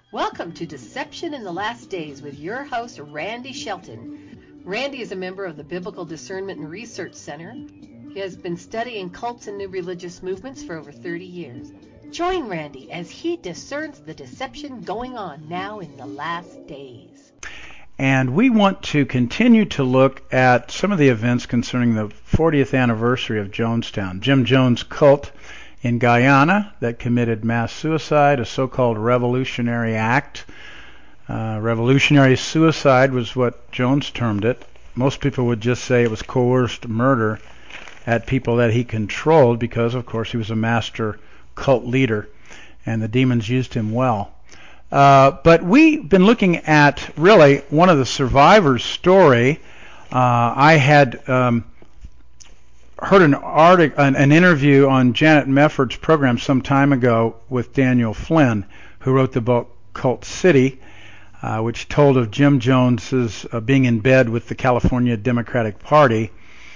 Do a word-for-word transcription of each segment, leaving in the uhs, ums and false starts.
Welcome to Deception in the Last Days with your host, Randy Shelton. Randy is a member of the Biblical Discernment and Research Center. He has been studying cults and new religious movements for over thirty years. Join Randy as he discerns the deception going on now in the last days. And we want to continue to look at some of the events concerning the fortieth anniversary of Jonestown. Jim Jones' cult in Guyana that committed mass suicide, a so-called revolutionary act. Uh, revolutionary suicide was what Jones termed it. Most people would just say it was coerced murder at people that he controlled because, of course, he was a master cult leader and the demons used him well. Uh, but we've been looking at really one of the survivors' story. Uh, I had um, heard an article, an, an interview on Janet Mefford's program some time ago with Daniel Flynn, who wrote the book Cult City, uh, which told of Jim Jones's uh, being in bed with the California Democratic Party,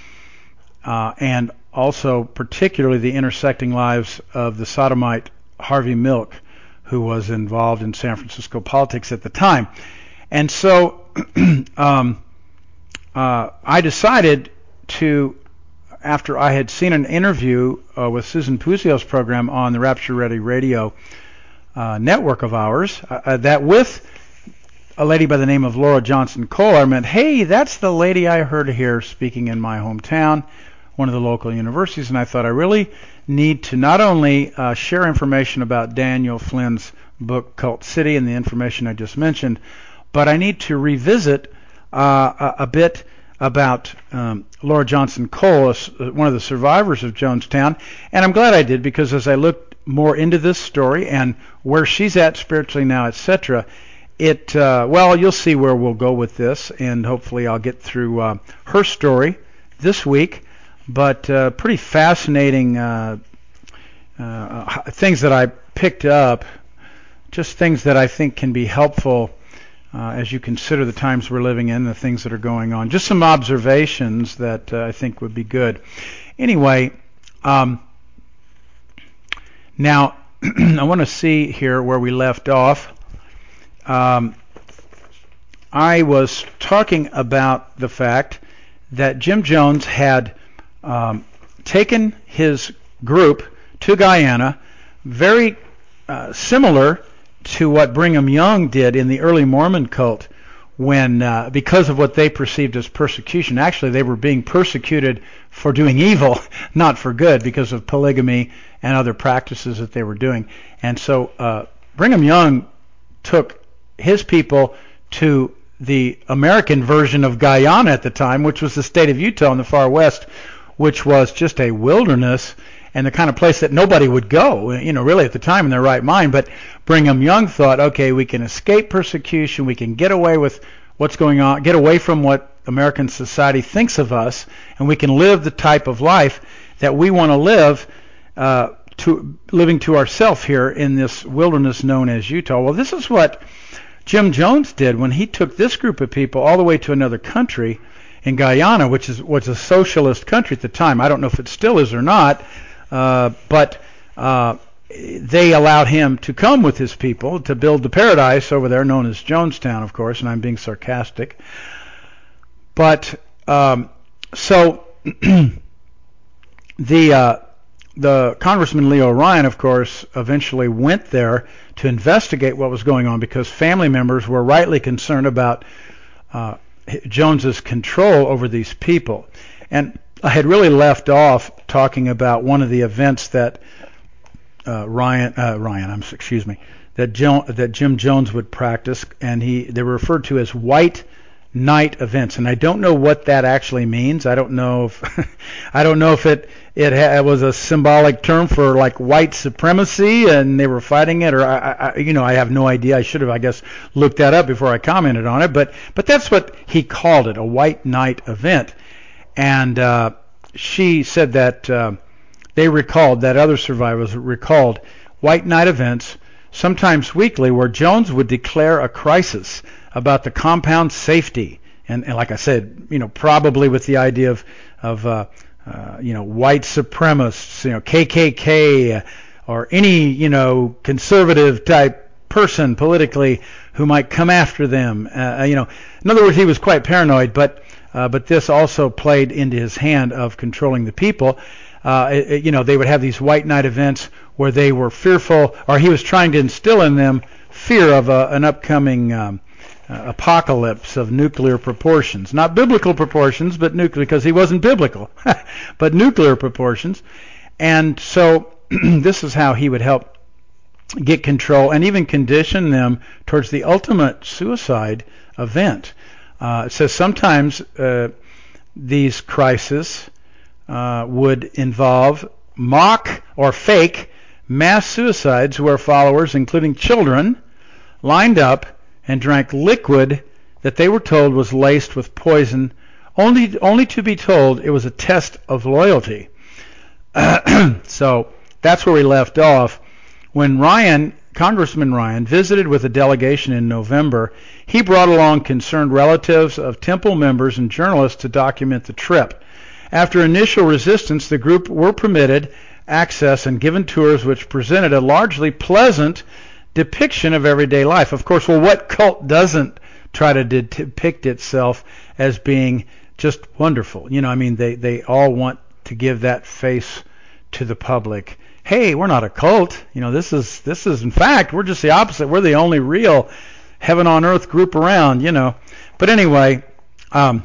uh, and also particularly the intersecting lives of the sodomite Harvey Milk, who was involved in San Francisco politics at the time. And so um, uh, I decided to, after I had seen an interview uh, with Susan Puzio's program on the Rapture Ready Radio uh, network of ours, uh, that with a lady by the name of Laura Johnson Cole, I meant, hey, that's the lady I heard here speaking in my hometown, one of the local universities, and I thought I really need to not only uh, share information about Daniel Flynn's book Cult City and the information I just mentioned, but I need to revisit uh, a, a bit about um, Laura Johnson Cole, one of the survivors of Jonestown, and I'm glad I did, because as I looked more into this story and where she's at spiritually now, et cetera, it uh, well, you'll see where we'll go with this, and hopefully I'll get through uh, her story this week. But uh, pretty fascinating uh, uh, things that I picked up, just things that I think can be helpful uh, as you consider the times we're living in, the things that are going on. Just some observations that uh, I think would be good. Anyway, um, now I want to see here where we left off. Um, I was talking about the fact that Jim Jones had Um, taken his group to Guyana, very uh, similar to what Brigham Young did in the early Mormon cult, when uh, because of what they perceived as persecution. Actually, they were being persecuted for doing evil, not for good, because of polygamy and other practices that they were doing. And so uh, Brigham Young took his people to the American version of Guyana at the time, which was the state of Utah in the far west, which was just a wilderness and the kind of place that nobody would go, you know, really at the time in their right mind. But Brigham Young thought, okay, we can escape persecution, we can get away with what's going on, get away from what American society thinks of us, and we can live the type of life that we want to live, uh, to living to ourselves here in this wilderness known as Utah. Well, this is what Jim Jones did when he took this group of people all the way to another country, in Guyana, which is was a socialist country at the time. I don't know if it still is or not, uh, but uh, they allowed him to come with his people to build the paradise over there, known as Jonestown, of course, and I'm being sarcastic. But um, so the uh, the Congressman Leo Ryan, of course, eventually went there to investigate what was going on, because family members were rightly concerned about uh, Jones's control over these people. And I had really left off talking about one of the events that uh, Ryan, uh, Ryan, I'm excuse me, that jo- that Jim Jones would practice, and he they were referred to as white night events. And I don't know what that actually means. I don't know if I don't know if it it, ha- it was a symbolic term for like white supremacy, and they were fighting it, or I, I you know I have no idea. I should have, I guess, looked that up before I commented on it. But but that's what he called it, a white night event. And uh, she said that uh, they recalled, that other survivors recalled white night events, sometimes weekly, where Jones would declare a crisis about the compound's safety, and, and like I said, you know, probably with the idea of of uh, uh, you know, white supremacists, you know, K K K, uh, or any, you know, conservative type person politically who might come after them. Uh, you know, in other words, he was quite paranoid, but uh, but this also played into his hand of controlling the people. Uh, it, it, you know, they would have these white night events where they were fearful, or he was trying to instill in them fear of a, an upcoming um, uh, apocalypse of nuclear proportions. Not biblical proportions, but nuclear, because he wasn't biblical, but nuclear proportions. And so this is how he would help get control and even condition them towards the ultimate suicide event. Uh, it says sometimes uh, these crises uh, would involve mock or fake mass suicides where followers, including children, lined up and drank liquid that they were told was laced with poison, only only to be told it was a test of loyalty. So that's where we left off. When Ryan, Congressman Ryan, visited with a delegation in November, he brought along concerned relatives of temple members and journalists to document the trip. After initial resistance, the group were permitted access and given tours which presented a largely pleasant depiction of everyday life. Of course, well, what cult doesn't try to de- depict itself as being just wonderful? You know, I mean, they, they all want to give that face to the public. Hey, we're not a cult. You know, this is, this is, in fact, we're just the opposite. We're the only real heaven on earth group around, you know. But anyway, um,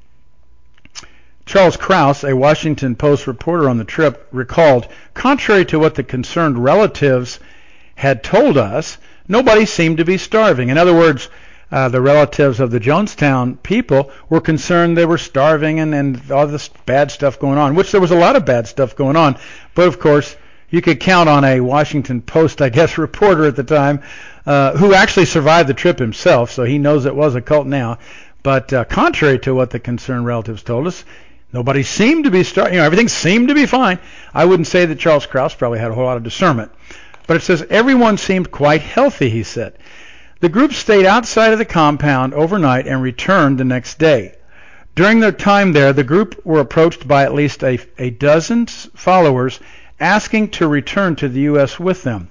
Charles Krause, a Washington Post reporter on the trip, recalled, contrary to what the concerned relatives had told us, nobody seemed to be starving. In other words, uh, the relatives of the Jonestown people were concerned they were starving and, and all this bad stuff going on, which there was a lot of bad stuff going on. But, of course, you could count on a Washington Post, I guess, reporter at the time uh, who actually survived the trip himself, so he knows it was a cult now. But uh, contrary to what the concerned relatives told us, nobody seemed to be starving. You know, everything seemed to be fine. I wouldn't say that Charles Krause probably had a whole lot of discernment. But it says everyone seemed quite healthy, he said. The group stayed outside of the compound overnight and returned the next day. During their time there, the group were approached by at least a, a dozen followers asking to return to the U S with them.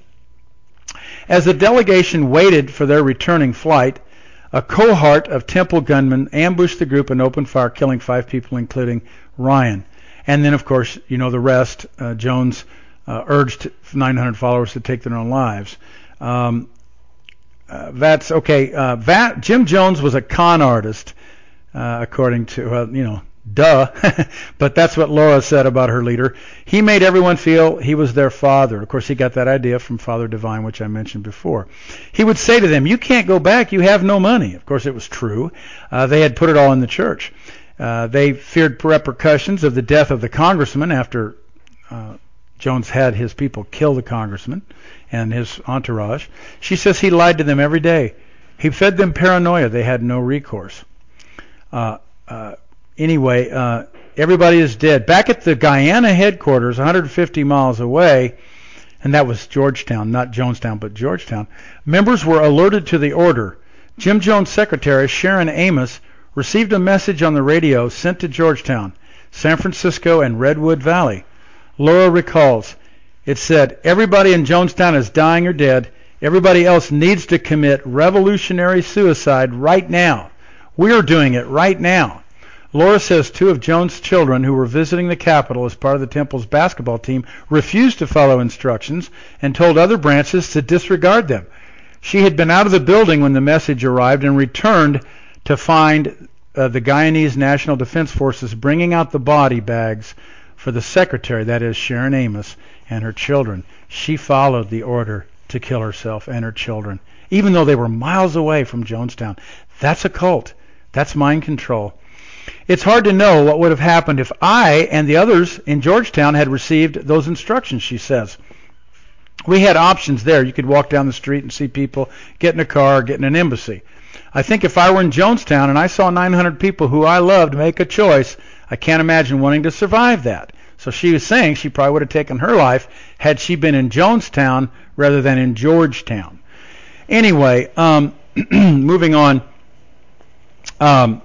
As the delegation waited for their returning flight, a cohort of temple gunmen ambushed the group and opened fire, killing five people, including Ryan. And then, of course, you know the rest. Uh, Jones uh, urged nine hundred followers to take their own lives. Um, uh, that's okay. Uh, that, Jim Jones was a con artist, uh, according to, uh, you know, duh. But that's what Laura said about her leader. He made everyone feel he was their father. Of course, he got that idea from Father Divine, which I mentioned before. He would say to them, you can't go back, you have no money. Of course, it was true. Uh, they had put it all in the church. Uh, they feared repercussions of the death of the congressman after uh, Jones had his people kill the congressman and his entourage. She says he lied to them every day. He fed them paranoia. They had no recourse. Uh, uh, anyway, uh, everybody is dead. Back at the Guyana headquarters, one hundred fifty miles away, and that was Georgetown, not Jonestown, but Georgetown, members were alerted to the order. Jim Jones' secretary, Sharon Amos, received a message on the radio sent to Georgetown, San Francisco, and Redwood Valley. Laura recalls, it said, everybody in Jonestown is dying or dead. Everybody else needs to commit revolutionary suicide right now. We are doing it right now. Laura says two of Jones' children who were visiting the Capitol as part of the temple's basketball team refused to follow instructions and told other branches to disregard them. She had been out of the building when the message arrived and returned to find uh, the Guyanese National Defense Forces bringing out the body bags for the secretary, that is Sharon Amos, and her children. She followed the order to kill herself and her children, even though they were miles away from Jonestown. That's a cult. That's mind control. It's hard to know what would have happened if I and the others in Georgetown had received those instructions, she says. We had options there. You could walk down the street and see people, get in a car, get in an embassy. I think if I were in Jonestown and I saw nine hundred people who I loved make a choice, I can't imagine wanting to survive that. So she was saying she probably would have taken her life had she been in Jonestown rather than in Georgetown. Anyway, um, moving on. Um,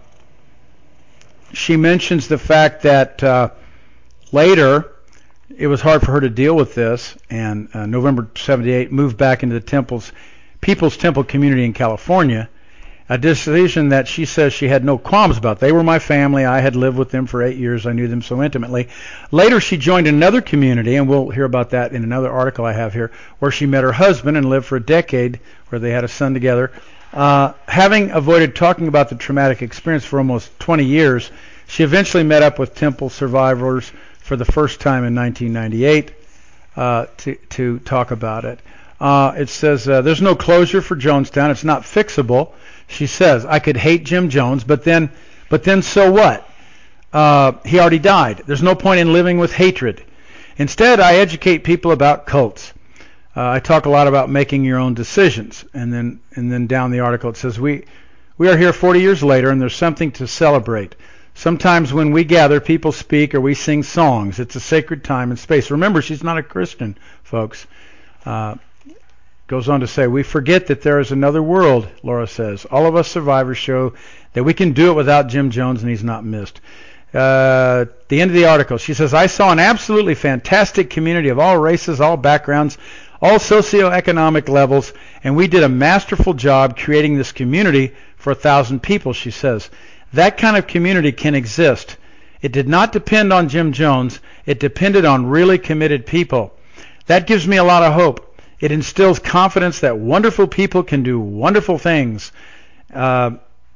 she mentions the fact that uh, later it was hard for her to deal with this, and uh, November seventy-eight moved back into the temple's People's Temple community in California, a decision that she says she had no qualms about. They were my family. I had lived with them for eight years. I knew them so intimately. Later, she joined another community, and we'll hear about that in another article I have here, where she met her husband and lived for a decade, where they had a son together. Uh, having avoided talking about the traumatic experience for almost twenty years, she eventually met up with Temple survivors for the first time in nineteen ninety-eight uh, to, to talk about it. Uh, it says, uh, there's no closure for Jonestown. It's not fixable. She says, I could hate Jim Jones, but then but then so what? Uh, he already died. There's no point in living with hatred. Instead, I educate people about cults. Uh, I talk a lot about making your own decisions. And then and then down the article it says, we, we are here forty years later, and there's something to celebrate. Sometimes when we gather, people speak or we sing songs. It's a sacred time and space. Remember, she's not a Christian, folks. Uh, Goes on to say, we forget that there is another world, Laura says. All of us survivors show that we can do it without Jim Jones, and he's not missed. Uh, the end of the article, she says, I saw an absolutely fantastic community of all races, all backgrounds, all socioeconomic levels, and we did a masterful job creating this community for a thousand people, she says. That kind of community can exist. It did not depend on Jim Jones. It depended on really committed people. That gives me a lot of hope. It instills confidence that wonderful people can do wonderful things. Uh,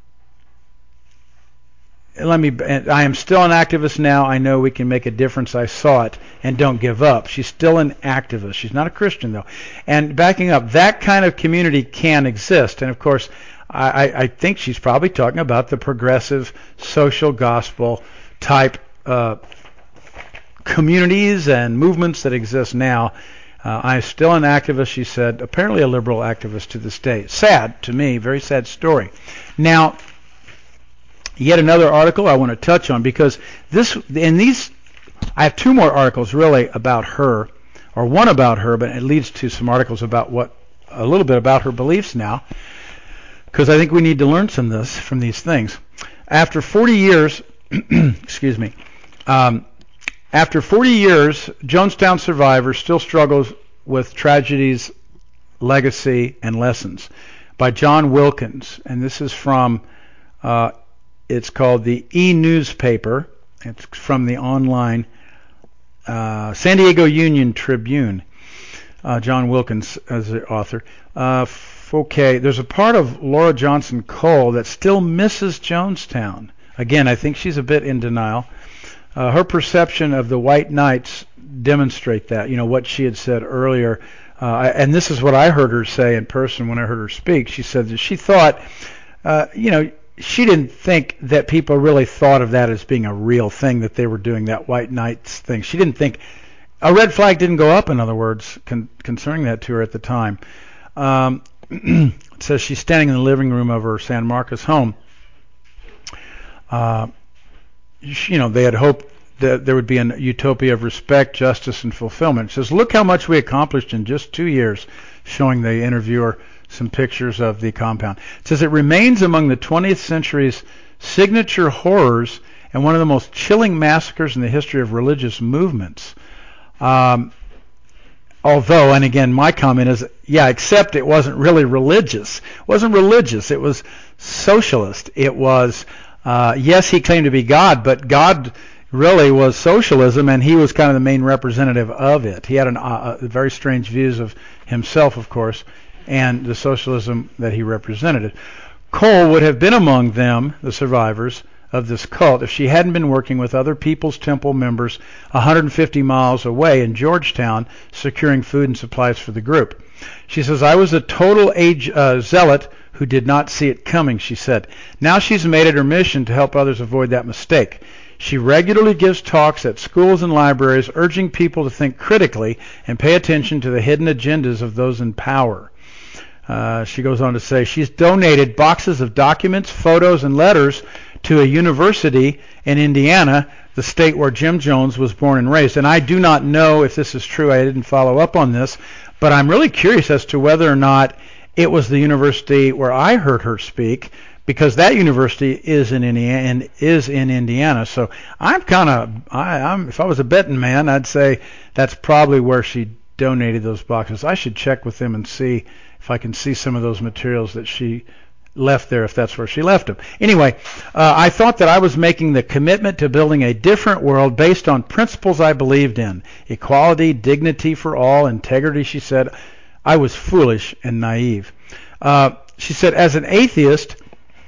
let me. I am still an activist now. I know we can make a difference. I saw it, and don't give up. She's still an activist. She's not a Christian, though. And backing up, that kind of community can exist. And, of course, I, I think she's probably talking about the progressive social gospel type uh, communities and movements that exist now. Uh, I'm still an activist, she said, apparently a liberal activist to this day. Sad to me, very sad story. Now, yet another article I want to touch on, because this, in these, I have two more articles really about her, or one about her, but it leads to some articles about what, a little bit about her beliefs now, because I think we need to learn some of this from these things. After forty years, excuse me, um, After forty years, Jonestown survivor still struggles with tragedy's legacy and lessons, by John Wilkins. And this is from, uh, it's called the E-Newspaper. It's from the online uh, San Diego Union Tribune. Uh, John Wilkins as the author. Uh, f- okay, there's a part of Laura Johnson Cole that still misses Jonestown. Again, I think she's a bit in denial. Uh, her perception of the White Knights demonstrate that, you know, what she had said earlier. Uh, and this is what I heard her say in person when I heard her speak. She said that she thought, uh, you know, she didn't think that people really thought of that as being a real thing, that they were doing that White Knights thing. She didn't think, a red flag didn't go up, in other words, con- concerning that to her at the time. Um, it says she's standing in the living room of her San Marcos home. Uh, you know, they had hoped that there would be a utopia of respect, justice, and fulfillment. It says, look how much we accomplished in just two years, showing the interviewer some pictures of the compound. It says, it remains among the twentieth century's signature horrors and one of the most chilling massacres in the history of religious movements. Um, although, and again, my comment is, yeah, except it wasn't really religious. It wasn't religious. It was socialist. It was... Uh, yes, he claimed to be God, but God really was socialism, and he was kind of the main representative of it. He had an, uh, very strange views of himself, of course, and the socialism that he represented. Cole would have been among them, the survivors of this cult, if she hadn't been working with other People's Temple members one hundred fifty miles away in Georgetown, securing food and supplies for the group. She says, I was a total age, uh, zealot who did not see it coming, she said. Now she's made it her mission to help others avoid that mistake. She regularly gives talks at schools and libraries, urging people to think critically and pay attention to the hidden agendas of those in power. Uh, she goes on to say she's donated boxes of documents, photos, and letters to a university in Indiana, the state where Jim Jones was born and raised. And I do not know if this is true. I didn't follow up on this, but I'm really curious as to whether or not it was the university where I heard her speak, because that university is in Indiana. And is in Indiana. So I'm kind of, I, I'm, if I was a betting man, I'd say that's probably where she donated those boxes. I should check with them and see if if I can see some of those materials that she left there, if that's where she left them. Anyway, uh, I thought that I was making the commitment to building a different world based on principles I believed in. Equality, dignity for all, integrity, she said. I was foolish and naive. Uh, she said, as an atheist,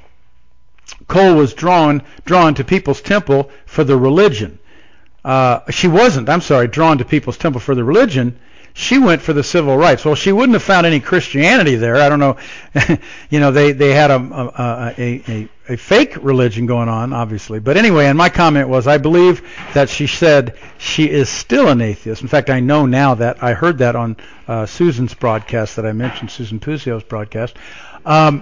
Cole was drawn drawn to People's Temple for the religion. Uh, she wasn't, I'm sorry, drawn to People's Temple for the religion. She went for the civil rights. Well, she wouldn't have found any Christianity there. I don't know. you know, they, they had a, a, a, a, a fake religion going on, obviously. But anyway, and my comment was, I believe that she said she is still an atheist. In fact, I know now that. I heard that on uh, Susan's broadcast that I mentioned, Susan Puzio's broadcast. Um,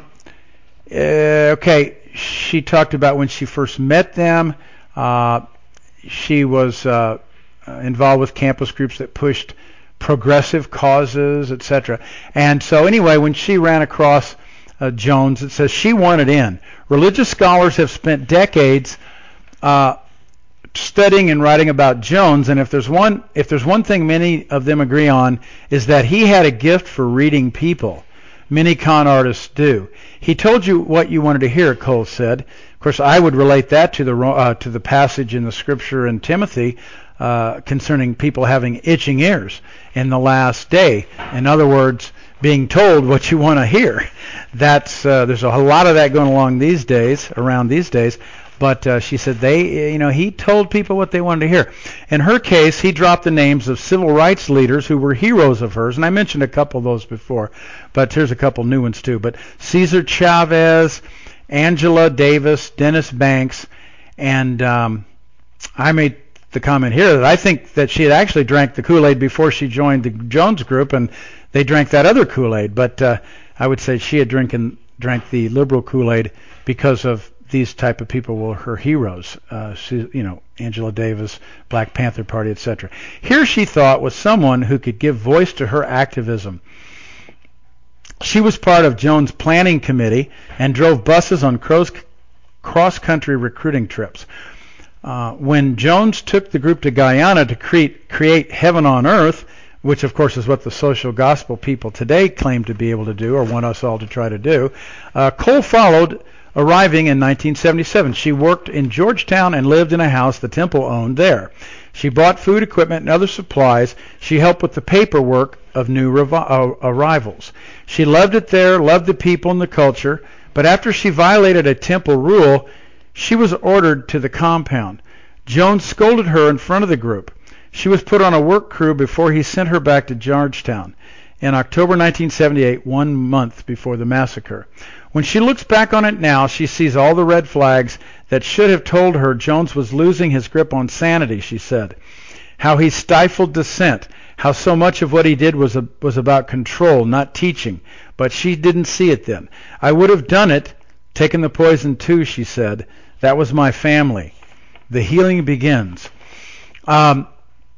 uh, okay, she talked about when she first met them. Uh, she was uh, involved with campus groups that pushed progressive causes, et cetera. And so anyway, when she ran across uh, Jones, it says she wanted in. Religious scholars have spent decades uh, studying and writing about Jones, and if there's one if there's one thing many of them agree on, is that he had a gift for reading people. Many con artists do. He told you what you wanted to hear, Cole said. Of course, I would relate that to the uh, to the passage in the scripture in Timothy uh, concerning people having itching ears in the last day. In other words, being told what you want to hear. That's uh, there's a lot of that going along these days, around these days. But uh, she said they, you know, he told people what they wanted to hear. In her case, he dropped the names of civil rights leaders who were heroes of hers, and I mentioned a couple of those before, but here's a couple new ones too. But Cesar Chavez, Angela Davis, Dennis Banks, and um, I made the comment here that I think that she had actually drank the Kool-Aid before she joined the Jones group, and they drank that other Kool-Aid. But uh, I would say she had drinking, drank the liberal Kool-Aid because of these type of people were her heroes, uh, she, you know, Angela Davis, Black Panther Party, et cetera. Here she thought was someone who could give voice to her activism. She was part of Jones' planning committee and drove buses on cross-country recruiting trips. Uh, when Jones took the group to Guyana to create, create heaven on earth, which of course is what the social gospel people today claim to be able to do or want us all to try to do, uh, Cole followed, arriving in nineteen seventy-seven. She worked in Georgetown and lived in a house the temple owned there. She bought food equipment and other supplies. She helped with the paperwork of new revi- uh, arrivals. She loved it there, loved the people and the culture, but after she violated a temple rule, she was ordered to the compound. Jones scolded her in front of the group. She was put on a work crew before he sent her back to Georgetown in October nineteen seventy-eight, one month before the massacre. When she looks back on it now, she sees all the red flags that should have told her Jones was losing his grip on sanity, she said. How he stifled dissent, how so much of what he did was a, was about control, not teaching. But she didn't see it then. I would have done it, taken the poison too, she said. That was my family. The healing begins. Um,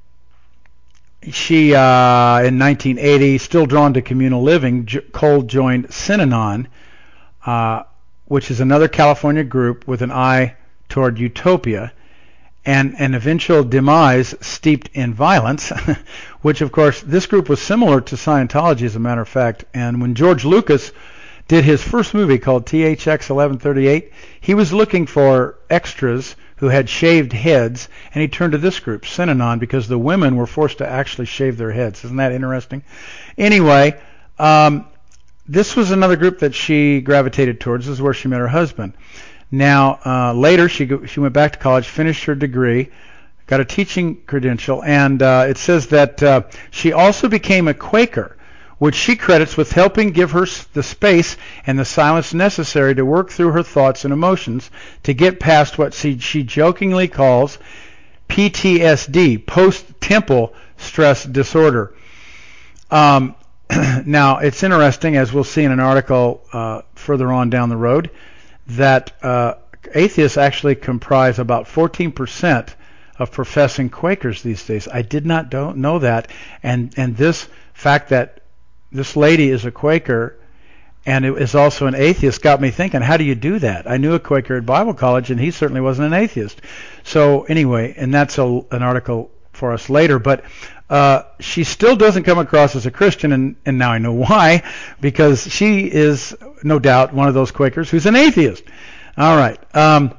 she, uh, in nineteen eighty, still drawn to communal living, J- Cole joined Synanon, Uh, which is another California group with an eye toward utopia and an eventual demise steeped in violence, which, of course, this group was similar to Scientology, as a matter of fact. And when George Lucas did his first movie called T H X eleven thirty-eight, he was looking for extras who had shaved heads, and he turned to this group, Synanon, because the women were forced to actually shave their heads. Isn't that interesting? Anyway, um, this was another group that she gravitated towards. This is where she met her husband. Now, uh, later, she go, she went back to college, finished her degree, got a teaching credential, and uh, it says that uh, she also became a Quaker, which she credits with helping give her the space and the silence necessary to work through her thoughts and emotions to get past what she, she jokingly calls P T S D, post-temple stress disorder. Um, Now, it's interesting, as we'll see in an article uh, further on down the road, that uh, atheists actually comprise about fourteen percent of professing Quakers these days. I did not do- know that. And, and this fact that this lady is a Quaker and it is also an atheist got me thinking, how do you do that? I knew a Quaker at Bible college, and he certainly wasn't an atheist. So anyway, and that's a, an article for us later. But uh, she still doesn't come across as a Christian, and, and now I know why, because she is, no doubt, one of those Quakers who's an atheist. All right. Um,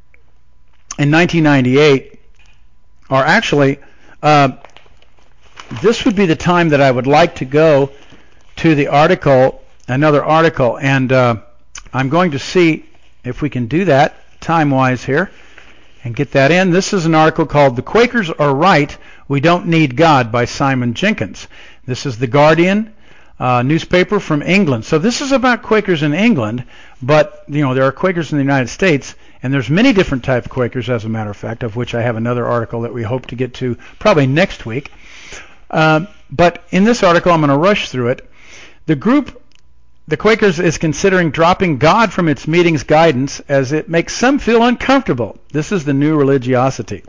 in nineteen ninety-eight, or actually, uh, this would be the time that I would like to go to the article, another article, and uh, I'm going to see if we can do that time-wise here and get that in. This is an article called "The Quakers Are Right, We Don't Need God" by Simon Jenkins. This is the Guardian uh, newspaper from England. So this is about Quakers in England, but you know there are Quakers in the United States, and there's many different types of Quakers, as a matter of fact, of which I have another article that we hope to get to probably next week. Uh, but in this article, I'm going to rush through it. The group, the Quakers, is considering dropping God from its meetings guidance as it makes some feel uncomfortable. This is the new religiosity.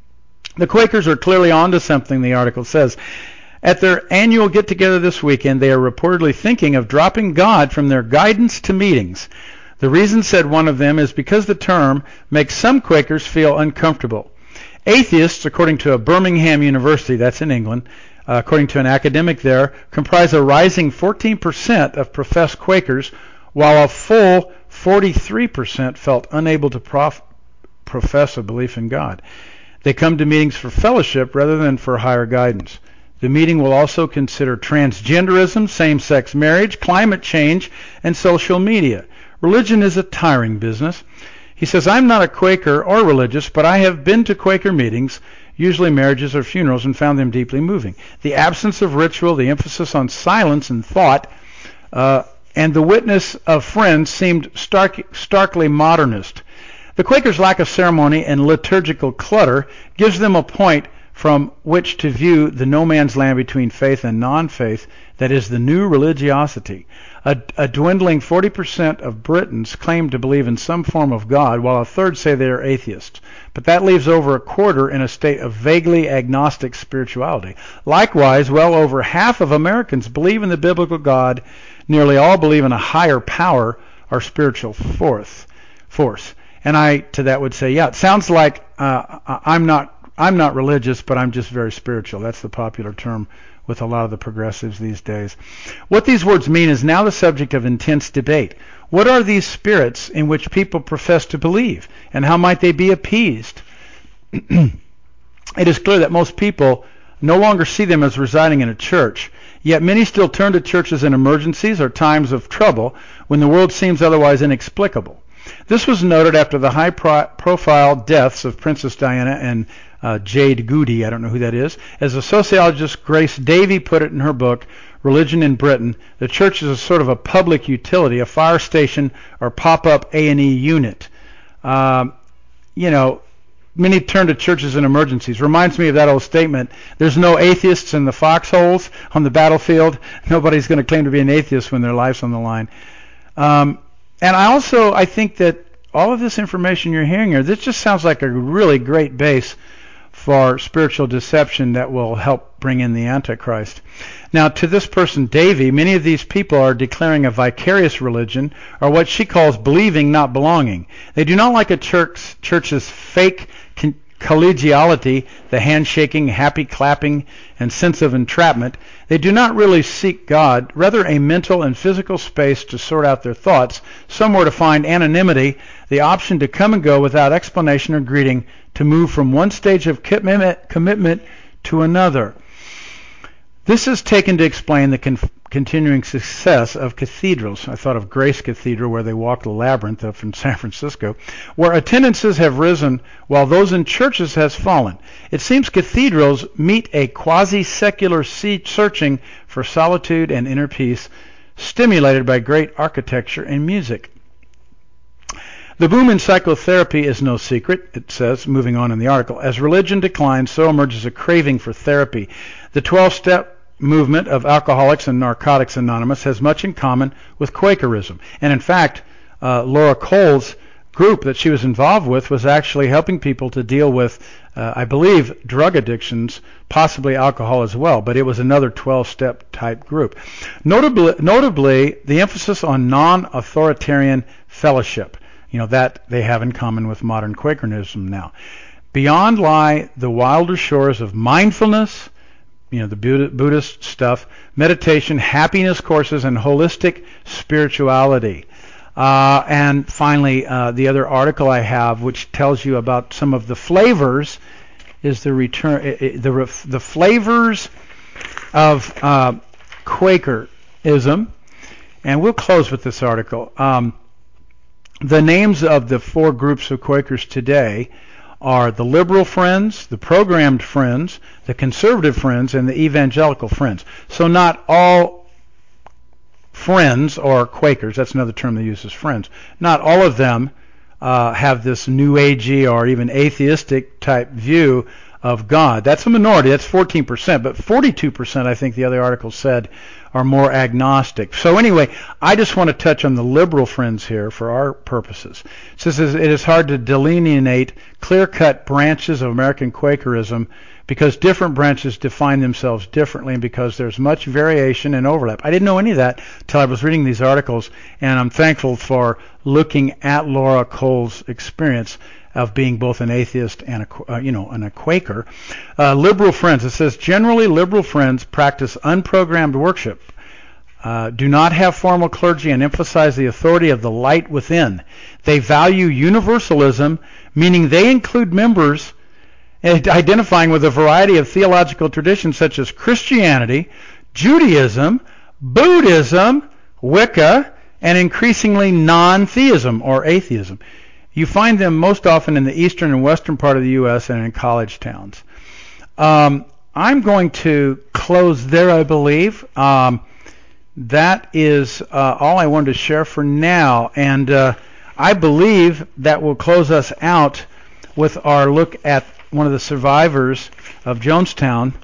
The Quakers are clearly onto something, the article says. At their annual get-together this weekend, they are reportedly thinking of dropping God from their guidance to meetings. The reason, said one of them, is because the term makes some Quakers feel uncomfortable. Atheists, according to a Birmingham University, that's in England, uh, according to an academic there, comprise a rising fourteen percent of professed Quakers, while a full forty-three percent felt unable to prof- profess a belief in God. They come to meetings for fellowship rather than for higher guidance. The meeting will also consider transgenderism, same-sex marriage, climate change, and social media. Religion is a tiring business. He says, I'm not a Quaker or religious, but I have been to Quaker meetings, usually marriages or funerals, and found them deeply moving. The absence of ritual, the emphasis on silence and thought, uh, and the witness of friends seemed stark, starkly modernist. The Quakers' lack of ceremony and liturgical clutter gives them a point from which to view the no man's land between faith and non-faith that is the new religiosity. A, a dwindling forty percent of Britons claim to believe in some form of God, while a third say they are atheists. But that leaves over a quarter in a state of vaguely agnostic spirituality. Likewise, well over half of Americans believe in the biblical God. Nearly all believe in a higher power or spiritual force. force. And I, to that, would say, yeah, it sounds like uh, I'm not I'm not religious, but I'm just very spiritual. That's the popular term with a lot of the progressives these days. What these words mean is now the subject of intense debate. What are these spirits in which people profess to believe, and how might they be appeased? It is clear that most people no longer see them as residing in a church, yet many still turn to churches in emergencies or times of trouble when the world seems otherwise inexplicable. This was noted after the high-profile deaths of Princess Diana and uh, Jade Goody, I don't know who that is. As the sociologist Grace Davy put it in her book, Religion in Britain, the church is a sort of a public utility, a fire station or pop-up A and E unit. Um, you know, many turn to churches in emergencies. Reminds me of that old statement, there's no atheists in the foxholes on the battlefield. Nobody's going to claim to be an atheist when their life's on the line. Um, and I also, I think that all of this information you're hearing here, this just sounds like a really great base for spiritual deception that will help bring in the Antichrist. Now, to this person, Davy, many of these people are declaring a vicarious religion, or what she calls believing, not belonging. They do not like a church, church's fake con- collegiality, the handshaking, happy clapping, and sense of entrapment. They do not really seek God, rather a mental and physical space to sort out their thoughts, somewhere to find anonymity, the option to come and go without explanation or greeting, to move from one stage of commitment, commitment to another. This is taken to explain the con- continuing success of cathedrals. I thought of Grace Cathedral, where they walk the labyrinth up in San Francisco, where attendances have risen while those in churches has fallen. It seems cathedrals meet a quasi-secular searching for solitude and inner peace, stimulated by great architecture and music. The boom in psychotherapy is no secret, it says, moving on in the article. As religion declines, so emerges a craving for therapy. The twelve-step movement of Alcoholics and Narcotics Anonymous has much in common with Quakerism. And in fact, uh, Laura Cole's group that she was involved with was actually helping people to deal with, uh, I believe, drug addictions, possibly alcohol as well, but it was another twelve-step type group. Notably, notably, the emphasis on non-authoritarian fellowship. You know, that they have in common with modern Quakerism now. Beyond lie the wilder shores of mindfulness, you know, the Buddhist stuff, meditation, happiness courses, and holistic spirituality. Uh, and finally, uh, the other article I have, which tells you about some of the flavors, is the return, the the flavors of uh, Quakerism. And we'll close with this article. Um, the names of the four groups of Quakers today are the liberal friends, the programmed friends, the conservative friends, and the evangelical friends. So not all friends or Quakers, that's another term they use as friends, not all of them uh, have this new agey or even atheistic type view of God. That's a minority, that's fourteen percent, but forty-two percent, I think the other article said, are more agnostic. So anyway, I just want to touch on the liberal friends here for our purposes. It says it is hard to delineate clear-cut branches of American Quakerism because different branches define themselves differently and because there's much variation and overlap. I didn't know any of that until I was reading these articles, and I'm thankful for looking at Laura Cole's experience of being both an atheist and a, uh, you know, and a Quaker. Uh, liberal friends, it says, generally liberal friends practice unprogrammed worship, uh, do not have formal clergy, and emphasize the authority of the light within. They value universalism, meaning they include members identifying with a variety of theological traditions such as Christianity, Judaism, Buddhism, Wicca, and increasingly non-theism or atheism. You find them most often in the eastern and western part of the U S and in college towns. Um, I'm going to close there, I believe. Um, that is uh, all I wanted to share for now, and uh, I believe that will close us out with our look at one of the survivors of Jonestown,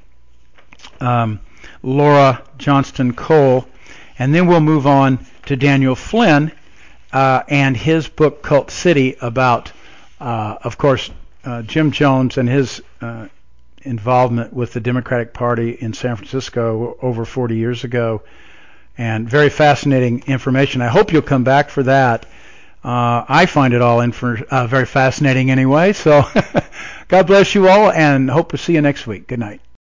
um, Laura Johnston Cole, and then we'll move on to Daniel Flynn uh, and his book Cult City about, uh, of course, uh, Jim Jones and his uh, involvement with the Democratic Party in San Francisco over forty years ago, and very fascinating information. I hope you'll come back for that. Uh, I find it all infor- uh, very fascinating anyway, so God bless you all, and hope to see you next week. Good night.